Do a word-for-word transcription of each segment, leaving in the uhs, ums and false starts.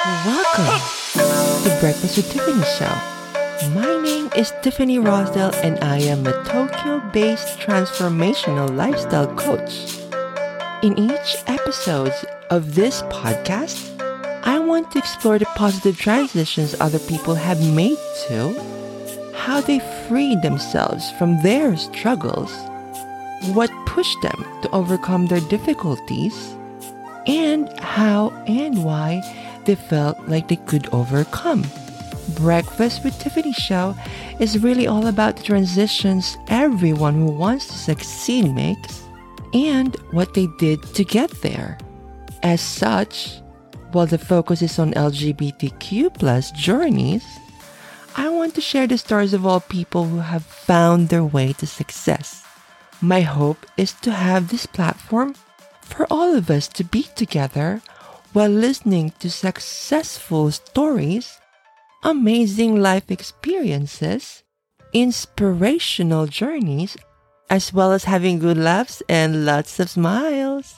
Welcome to Breakfast with Tiffany show. My name is Tiffany Rosdell and I am a Tokyo-based transformational lifestyle coach. In each episode of this podcast, I want to explore the positive transitions other people have made to, how they freed themselves from their struggles, what pushed them to overcome their difficulties, and how and why they felt like they could overcome. Breakfast with Tiffany show is really all about the transitions everyone who wants to succeed makes and what they did to get there. As such, while the focus is on L G B T Q plus journeys, I want to share the stories of all people who have found their way to success. My hope is to have this platform for all of us to be together while listening to successful stories, amazing life experiences, inspirational journeys, as well as having good laughs and lots of smiles.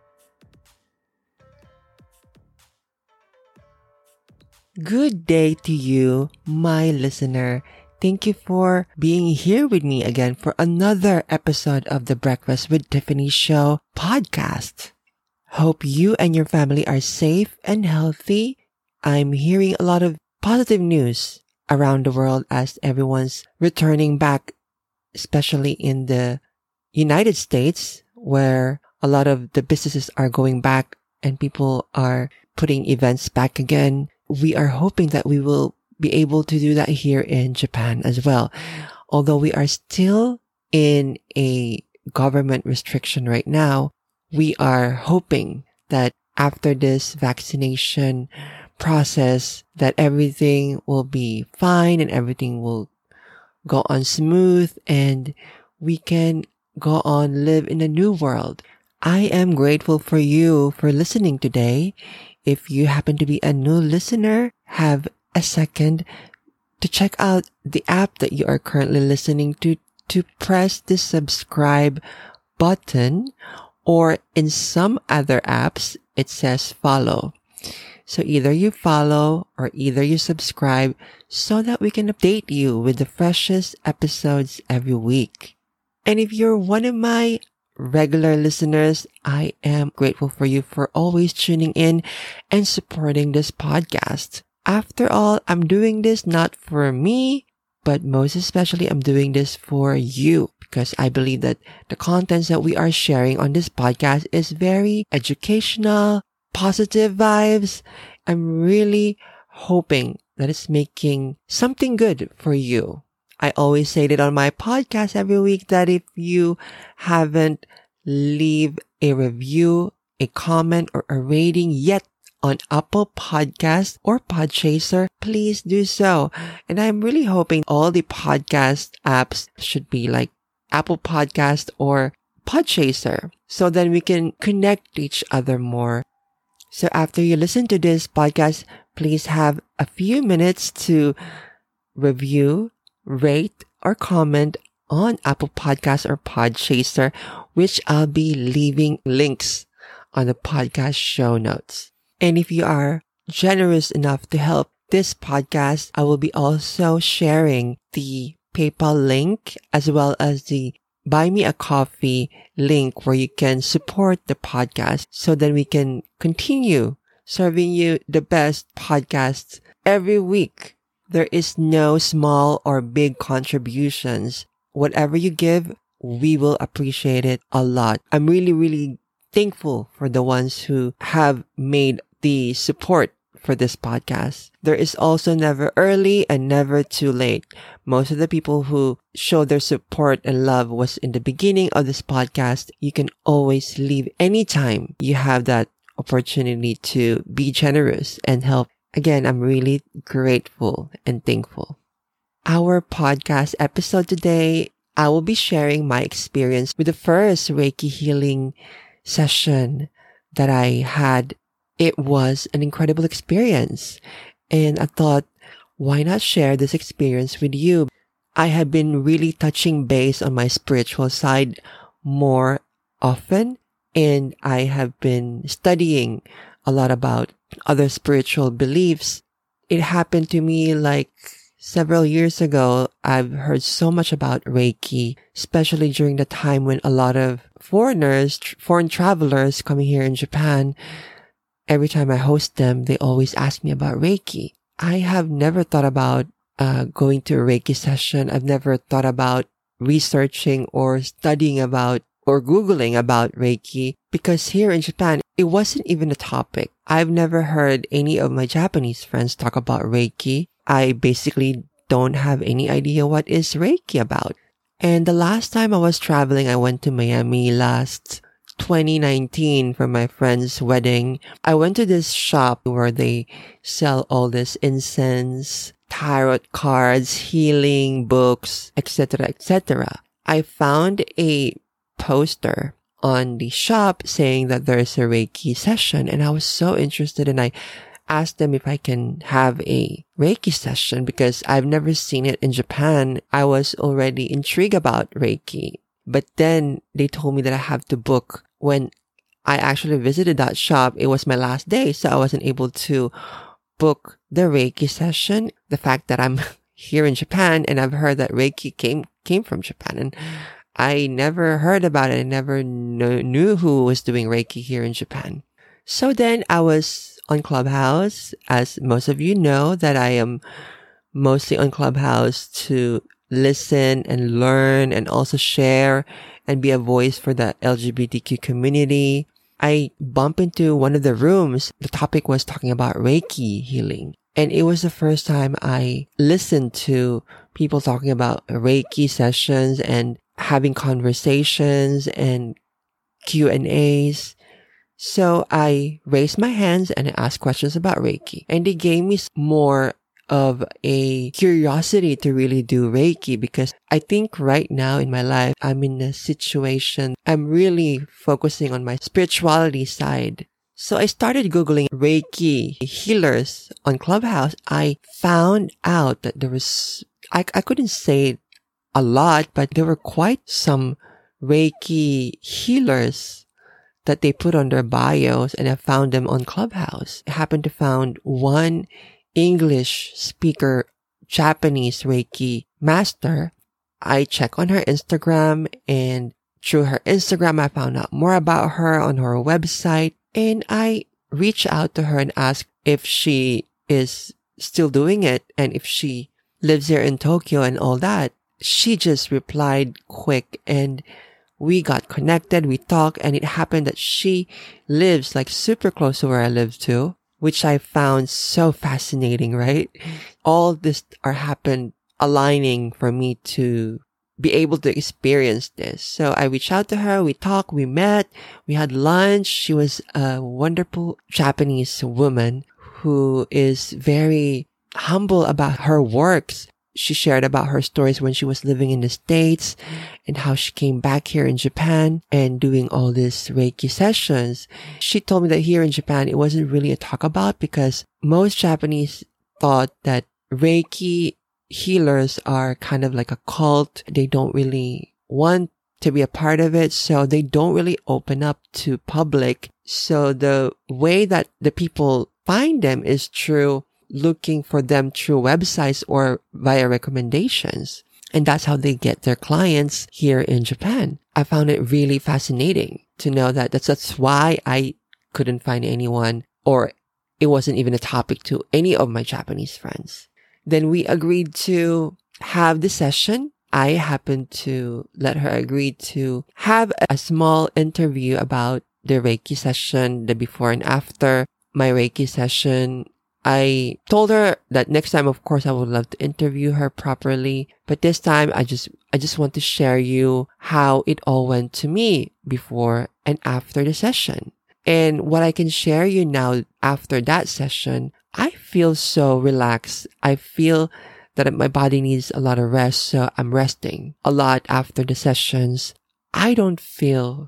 Good day to you, my listener. Thank you for being here with me again for another episode of the Breakfast with Tiffany show podcast. Hope you and your family are safe and healthy. I'm hearing a lot of positive news around the world as everyone's returning back, especially in the United States, where a lot of the businesses are going back and people are putting events back again. We are hoping that we will be able to do that here in Japan as well. Although we are still in a government restriction right now, we are hoping that after this vaccination process, that everything will be fine and everything will go on smooth and we can go on live in a new world. I am grateful for you for listening today. If you happen to be a new listener, have a second to check out the app that you are currently listening to, to press the subscribe button, or in some other apps, it says follow. So either you follow or either you subscribe so that we can update you with the freshest episodes every week. And if you're one of my regular listeners, I am grateful for you for always tuning in and supporting this podcast. After all, I'm doing this not for me, but most especially I'm doing this for you because I believe that the contents that we are sharing on this podcast is very educational, positive vibes. I'm really hoping that it's making something good for you. I always say that on my podcast every week that if you haven't leave a review, a comment, or a rating yet on Apple Podcasts or Podchaser, please do so. And I'm really hoping all the podcast apps should be like Apple Podcast or Podchaser so then we can connect to each other more. So after you listen to this podcast, please have a few minutes to review, rate, or comment on Apple Podcasts or Podchaser, which I'll be leaving links on the podcast show notes. And if you are generous enough to help this podcast, I will be also sharing the PayPal link as well as the Buy Me a Coffee link where you can support the podcast so that we can continue serving you the best podcasts every week. There is no small or big contributions. Whatever you give, we will appreciate it a lot. I'm really, really thankful for the ones who have made the support for this podcast. There is also never early and never too late. Most of the people who showed their support and love was in the beginning of this podcast. You can always leave anytime you have that opportunity to be generous and help. Again, I'm really grateful and thankful. Our podcast episode today, I will be sharing my experience with the first Reiki healing session that I had. It was an incredible experience, and I thought, why not share this experience with you? I have been really touching base on my spiritual side more often, and I have been studying a lot about other spiritual beliefs. It happened to me like several years ago. I've heard so much about Reiki, especially during the time when a lot of foreigners, tr- foreign travelers coming here in Japan, every time I host them, they always ask me about Reiki. I have never thought about uh, going to a Reiki session. I've never thought about researching or studying about or Googling about Reiki, because here in Japan, it wasn't even a topic. I've never heard any of my Japanese friends talk about Reiki. I basically don't have any idea what is Reiki about. And the last time I was traveling, I went to Miami last twenty nineteen for my friend's wedding. I went to this shop where they sell all this incense, tarot cards, healing books, et cetera, et cetera. I found a poster on the shop saying that there's a Reiki session, and I was so interested, and I asked them if I can have a Reiki session because I've never seen it in Japan. I was already intrigued about Reiki, but then they told me that I have to book. When I actually visited that shop, it was my last day, so I wasn't able to book the Reiki session. The fact that I'm here in Japan and I've heard that Reiki came came from Japan, and I never heard about it. I never kn- knew who was doing Reiki here in Japan. So then I was on Clubhouse. As most of you know, that I am mostly on Clubhouse to listen and learn and also share and be a voice for the L G B T Q community. I bumped into one of the rooms. The topic was talking about Reiki healing. And it was the first time I listened to people talking about Reiki sessions and having conversations and Q and A's. So I raised my hands and I asked questions about Reiki. And they gave me more of a curiosity to really do Reiki, because I think right now in my life, I'm in a situation, I'm really focusing on my spirituality side. So I started Googling Reiki healers on Clubhouse. I found out that there was, I, I couldn't say a lot, but there were quite some Reiki healers that they put on their bios, and I found them on Clubhouse. I happened to find one English speaker, Japanese Reiki master. I checked on her Instagram, and through her Instagram, I found out more about her on her website, and I reached out to her and asked if she is still doing it and if she lives here in Tokyo and all that. She just replied quick, and we got connected, we talked, and it happened that she lives like super close to where I live too, which I found so fascinating, right? All this are happened aligning for me to be able to experience this. So I reached out to her, we talked, we met, we had lunch. She was a wonderful Japanese woman who is very humble about her works. She shared about her stories when she was living in the States and how she came back here in Japan and doing all these Reiki sessions. She told me that here in Japan, it wasn't really a talk about because most Japanese thought that Reiki healers are kind of like a cult. They don't really want to be a part of it, so they don't really open up to public. So the way that the people find them is through looking for them through websites or via recommendations. And that's how they get their clients here in Japan. I found it really fascinating to know that. That's, that's why I couldn't find anyone, or it wasn't even a topic to any of my Japanese friends. Then we agreed to have the session. I happened to let her agree to have a small interview about the Reiki session, the before and after my Reiki session. I told her that next time, of course, I would love to interview her properly. But this time, I just, I just want to share you how it all went to me before and after the session. And what I can share you now after that session, I feel so relaxed. I feel that my body needs a lot of rest. So I'm resting a lot after the sessions. I don't feel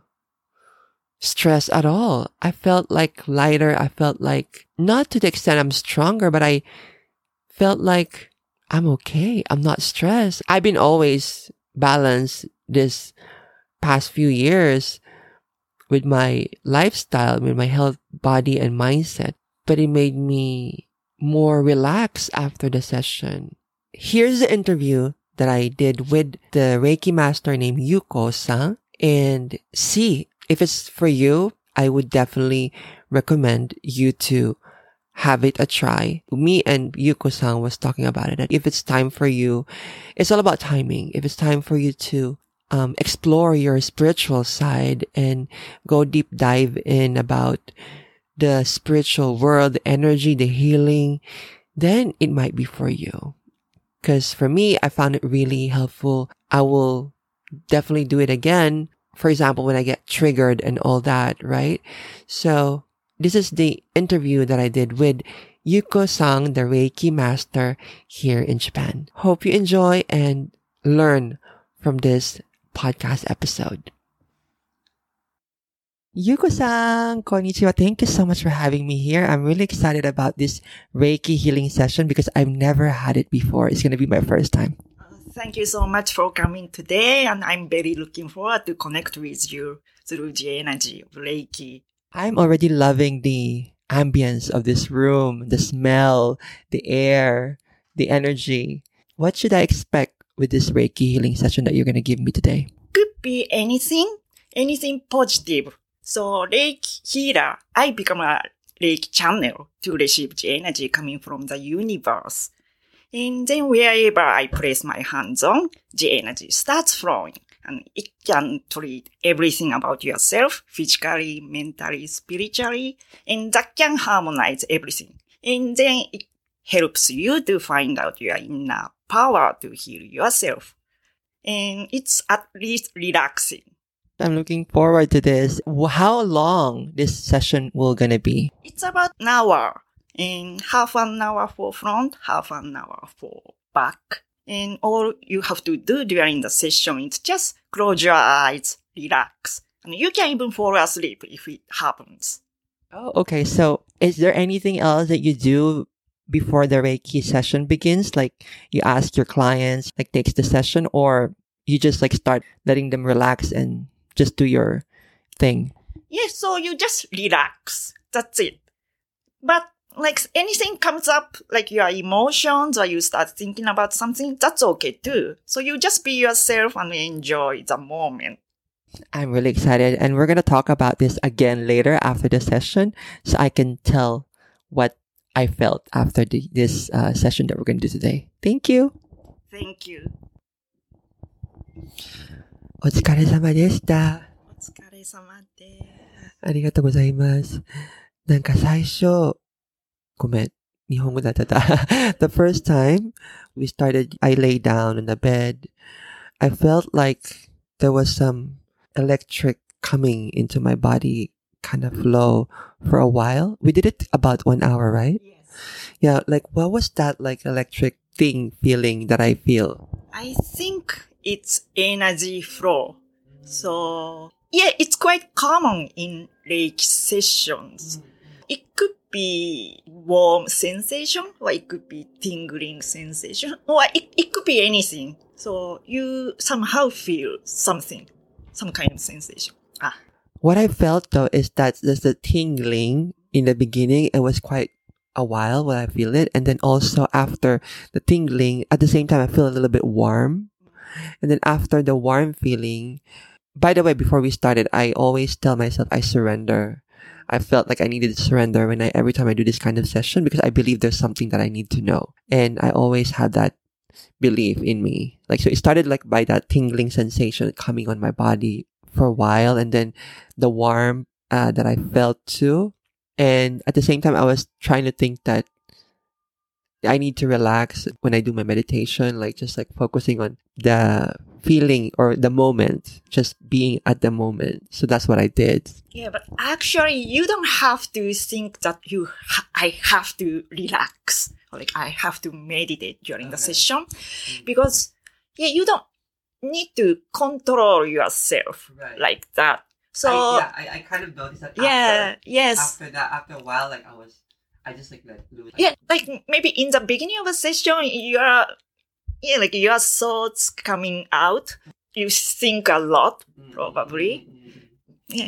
stress at all. I felt like lighter. I felt like, not to the extent I'm stronger, but I felt like I'm okay. I'm not stressed. I've been always balanced this past few years. with my lifestyle, with my health, body, and mindset. But it made me more relaxed after the session. Here's the interview that I did with the Reiki master named Yuko-san. And see, if it's for you, I would definitely recommend you to have it a try. Me and Yuko-san was talking about it. If it's time for you, it's all about timing. If it's time for you to um, explore your spiritual side and go deep dive in about the spiritual world, the energy, the healing, then it might be for you. Because for me, I found it really helpful. I will definitely do it again. For example, when I get triggered and all that, right? So this is the interview that I did with Yuko-san, the Reiki master here in Japan. Hope you enjoy and learn from this podcast episode. Yuko-san, konnichiwa. Thank you so much for having me here. I'm really excited about this Reiki healing session because I've never had it before. It's going to be my first time. Thank you so much for coming today, and I'm very looking forward to connect with you through the energy of Reiki. I'm already loving the ambience of this room, the smell, the air, the energy. What should I expect with this Reiki healing session that you're going to give me today? Could be anything, anything positive. So Reiki healer, I become a Reiki channel to receive the energy coming from the universe. And then wherever I place my hands on, the energy starts flowing. And it can treat everything about yourself, physically, mentally, spiritually, and that can harmonize everything. And then it helps you to find out your inner power to heal yourself. And it's at least relaxing. I'm looking forward to this. How long this session will gonna be? It's about an hour. And half an hour for front, half an hour for back. And all you have to do during the session is just close your eyes, relax. And you can even fall asleep if it happens. Oh, okay. So is there anything else that you do before the Reiki session begins? Like you ask your clients, like takes the session, or you just like start letting them relax and just do your thing? Yes, so you just relax. That's it. But like anything comes up, like your emotions or you start thinking about something, that's okay too. So you just be yourself and enjoy the moment. I'm really excited. And we're going to talk about this again later after the session so I can tell what I felt after the, this uh, session that we're going to do today. Thank you. Thank you. お疲れ様でした。 お疲れ様です。 ありがとうございます。なんか最初、ごめん、日本語だった。The first time we started, I lay down in the bed. I felt like there was some electric coming into my body, kind of flow for a while. We did it about one hour, right? Yes. Yeah, like what was that like electric thing feeling that I feel? I think it's energy flow. So, yeah, it's quite common in Reiki sessions. It could be warm sensation, or it could be tingling sensation, or it, it could be anything. So you somehow feel something, some kind of sensation. Ah. What I felt though is that there's the tingling in the beginning. It was quite a while when I feel it. And then also after the tingling, at the same time, I feel a little bit warm. And then after the warm feeling, by the way, before we started, I always tell myself I surrender. I felt like I needed to surrender when I, every time I do this kind of session because I believe there's something that I need to know. And I always had that belief in me. Like, so it started like by that tingling sensation coming on my body for a while. And then the warmth uh, that I felt too. And at the same time, I was trying to think that I need to relax when I do my meditation, like just like focusing on the feeling or the moment, just being at the moment. So that's what I did. Yeah, but actually you don't have to think that you, ha- I have to relax, or like I have to meditate during the Okay. session, because yeah, you don't need to control yourself Right. like that. So I, yeah, I, I kind of noticed that yeah, after, yes. after that, after a while, like I was, I just like let loose. Yeah, like maybe in the beginning of a session, you're, yeah, like your thoughts coming out. You think a lot, probably. Mm-hmm. Yeah.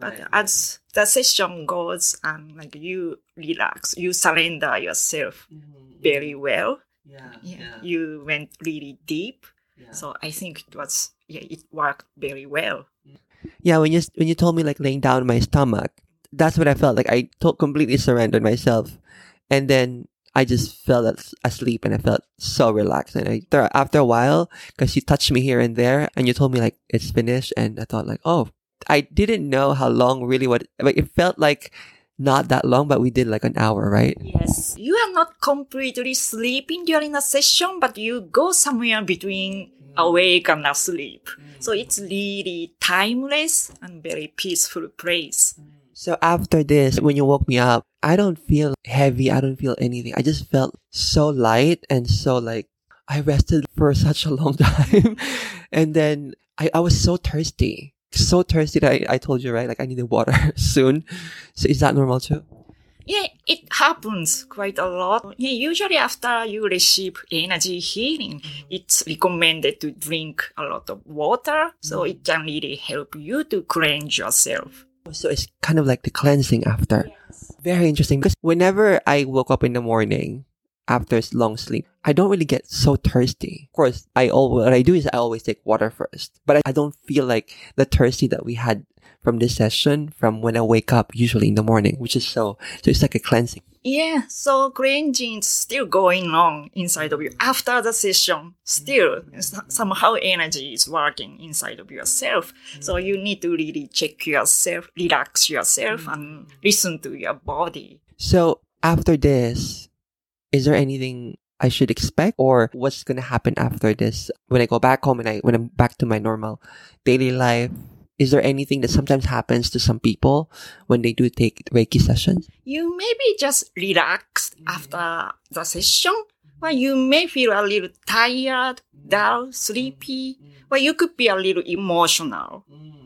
But Right. as the session goes and like you relax, you surrender yourself very well. Yeah. Yeah, you went really deep. So I think it was yeah, it worked very well. Yeah, when you when you told me like laying down on my stomach, that's what I felt like. I to- completely surrendered myself, and then I just fell as- asleep, and I felt so relaxed. And I, there, after a while, because you touched me here and there, and you told me like it's finished, and I thought like, oh, I didn't know how long really. What like it felt like not that long, but we did like an hour, right? Yes. You are not completely sleeping during a session, but you go somewhere between awake and asleep. So it's really timeless and very peaceful place. So after this, when you woke me up, I don't feel heavy. I don't feel anything. I just felt so light and so like I rested for such a long time. And then I, I was so thirsty. So thirsty that I, I told you, right? Like I needed water soon. So is that normal too? Yeah, it happens quite a lot. Yeah, usually after you receive energy healing, it's recommended to drink a lot of water. So it can really help you to cleanse yourself. So it's kind of like the cleansing after. Very interesting because whenever I woke up in the morning after a long sleep, I don't really get so thirsty. Of course, I al- what I do is I always take water first, but I, I don't feel like the thirsty that we had from this session from when I wake up usually in the morning, which is so, so it's like a cleansing. Yeah, so cleansing is still going on inside of you. After the session, still s- somehow energy is working inside of yourself. So you need to really check yourself, relax yourself, and listen to your body. So after this, is there anything I should expect or what's going to happen after this? When I go back home and I, when I'm back to my normal daily life, is there anything that sometimes happens to some people when they do take Reiki sessions? You may be just relaxed after the session, or you may feel a little tired, dull, sleepy, or you could be a little emotional.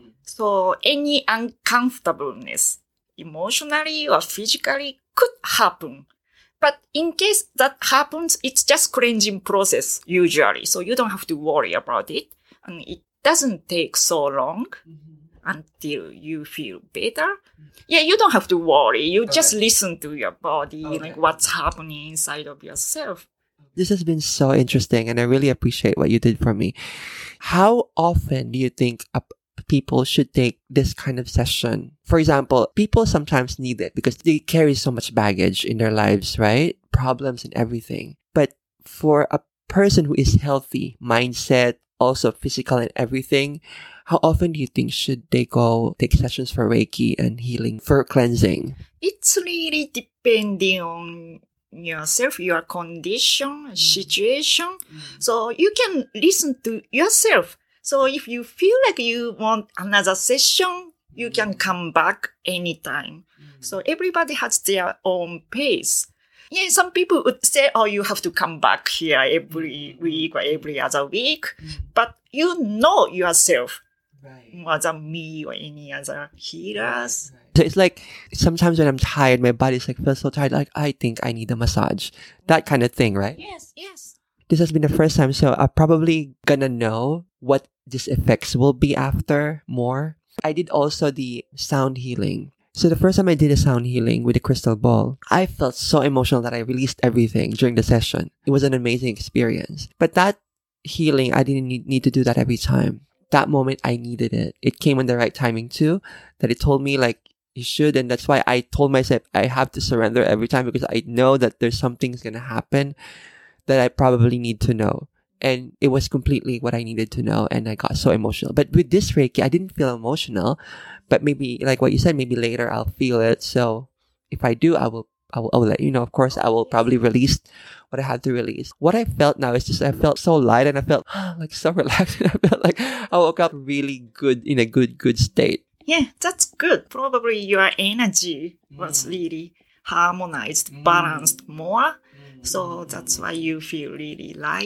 So any uncomfortableness, emotionally or physically, could happen. But in case that happens, it's just cleansing process usually. So you don't have to worry about it. And it doesn't take so long until you feel better. Yeah, you don't have to worry. You just listen to your body, like what's happening inside of yourself. This has been so interesting and I really appreciate what you did for me. How often do you think a people should take this kind of session? For example, people sometimes need it because they carry so much baggage in their lives, right? Problems and everything. But for a person who is healthy, mindset, also physical and everything, how often do you think should they go take sessions for Reiki and healing, for cleansing? It's really depending on yourself, your condition, situation. So you can listen to yourself. So if you feel like you want another session, you can come back anytime. So everybody has their own pace. Yeah, some people would say, oh, you have to come back here every week or every other week. But you know yourself more than me or any other healers. So it's like sometimes when I'm tired, my body's like feels so tired, like I think I need a massage. That kind of thing, right? Yes, yes. This has been the first time, so I'm probably gonna know what these effects will be after more. I did also the sound healing. So the first time I did a sound healing with the crystal ball, I felt so emotional that I released everything during the session. It was an amazing experience. But that healing, I didn't need, need to do that every time. That moment, I needed it. It came in the right timing too, that it told me like, you should. And that's why I told myself I have to surrender every time because I know that there's something's going to happen that I probably need to know. And it was completely what I needed to know. And I got so emotional. But with this Reiki, I didn't feel emotional. But maybe, like what you said, maybe later I'll feel it. So if I do, I will, I will, I will let you know. Of course, I will probably release what I had to release. What I felt now is just, I felt so light and I felt like so relaxed. I felt like I woke up really good, in a good, good state. Yeah, that's good. Probably your energy was really harmonized, balanced more. So that's why you feel really light.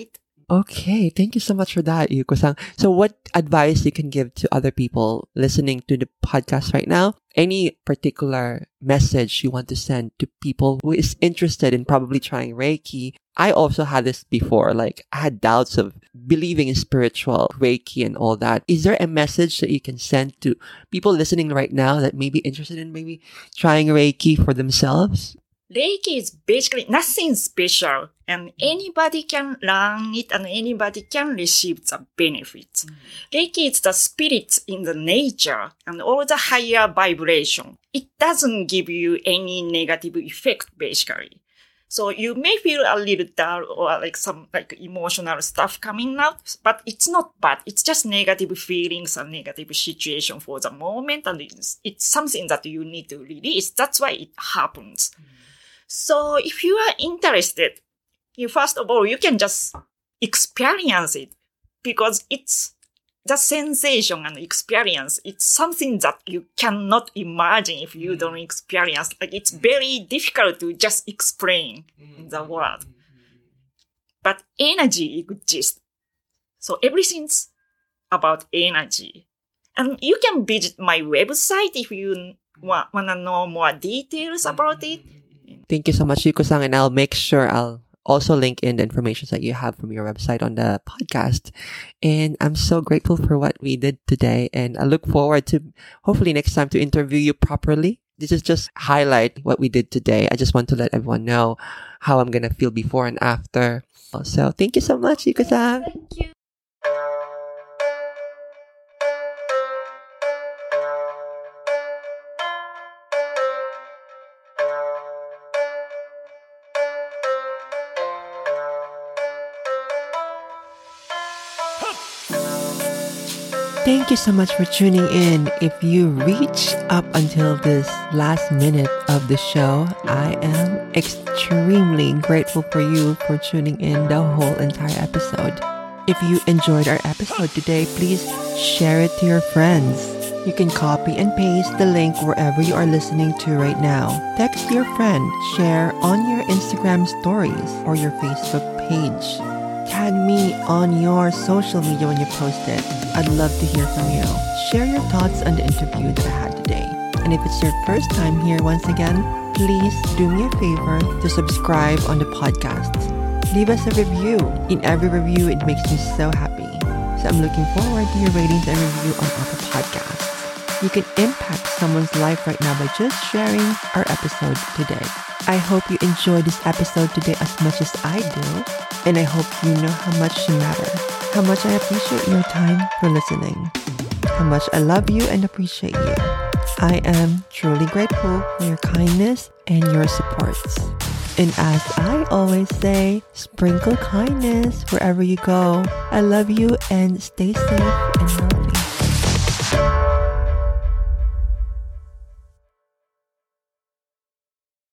Okay, thank you so much for that, Yuko-san. So what advice you can give to other people listening to the podcast right now? Any particular message you want to send to people who is interested in probably trying Reiki? I also had this before, like I had doubts of believing in spiritual Reiki and all that. Is there a message that you can send to people listening right now that may be interested in maybe trying Reiki for themselves? Reiki is basically nothing special, and anybody can learn it and anybody can receive the benefits. Mm. Reiki is the spirit in the nature and all the higher vibration. It doesn't give you any negative effect, basically. So you may feel a little dull or like some like emotional stuff coming out, but it's not bad. It's just negative feelings and negative situation for the moment, and it's, it's something that you need to release. That's why it happens. Mm. So if you are interested, you first of all, you can just experience it because it's the sensation and experience. It's something that you cannot imagine if you don't experience. Like it's very difficult to just explain in the word. But energy exists. So everything's about energy. And you can visit my website if you want to know more details about it. Thank you so much, Yuko-san, and I'll make sure I'll also link in the information that you have from your website on the podcast. And I'm so grateful for what we did today, and I look forward to hopefully next time to interview you properly. This is just highlight what we did today. I just want to let everyone know how I'm going to feel before and after. So thank you so much, Yuko-san. Thank you. Thank you so much for tuning in. If you reach up until this last minute of the show, I am extremely grateful for you for tuning in the whole entire episode. If you enjoyed our episode today, please share it to your friends. You can copy and paste the link wherever you are listening to right now. Text your friend, share on your Instagram stories or your Facebook page. Tag me on your social media when you post it. I'd love to hear from you. Share your thoughts on the interview that I had today. And if it's your first time here once again, please do me a favor to subscribe on the podcast. Leave us a review. In every review, it makes me so happy. So I'm looking forward to your ratings and review on Apple Podcasts. You can impact someone's life right now by just sharing our episode today. I hope you enjoyed this episode today as much as I do. And I hope you know how much you matter, how much I appreciate your time for listening, how much I love you and appreciate you. I am truly grateful for your kindness and your supports. And as I always say, sprinkle kindness wherever you go. I love you and stay safe and healthy.